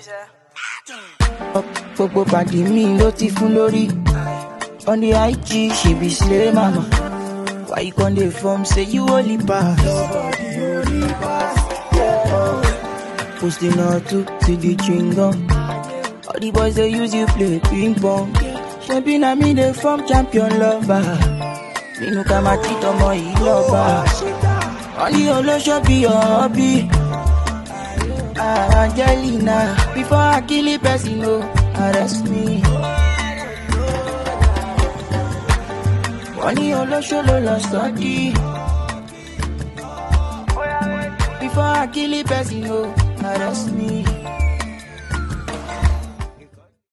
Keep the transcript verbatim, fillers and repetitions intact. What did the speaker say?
Gbogbo pàdé mi ló ti fún lórí. On the I G, she be slay mama. Why you con dey form say you only pass? Posting all to see the chewing gum. All the boys they use you play ping pong. Champion na me they form champion lover. Me no come at it on my lover. Only Olosho be your hobby. Ah, Angelina, before I kill a person, no, arrest me. Only Olosho lo study. Before I kill a person, no, arrest me.